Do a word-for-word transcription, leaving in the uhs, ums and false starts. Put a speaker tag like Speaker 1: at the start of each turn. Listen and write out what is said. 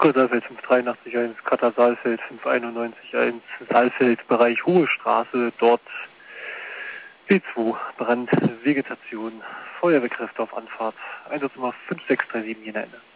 Speaker 1: Stuttgart Saalfeld fünf drei acht eins, Katar Saalfeld fünf eins eins, Saalfeld Bereich Hohe Straße, dort B zwei, Brand, Vegetation, Feuerwehrkräfte auf Anfahrt, Einsatznummer fünf sechs drei sieben, jener Ende.